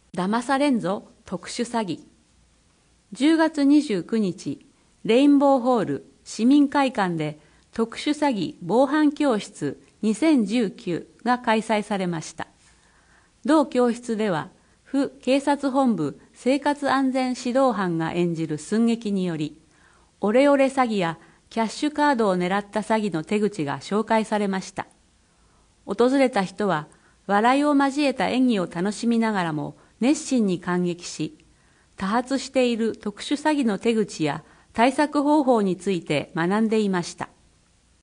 騙されんぞ特殊詐欺。10月29日、レインボーホール市民会館で特殊詐欺防犯教室2019が開催されました。同教室では、府警察本部生活安全指導班が演じる寸劇により、オレオレ詐欺やキャッシュカードを狙った詐欺の手口が紹介されました。訪れた人は、笑いを交えた演技を楽しみながらも熱心に感激し、多発している特殊詐欺の手口や対策方法について学んでいました。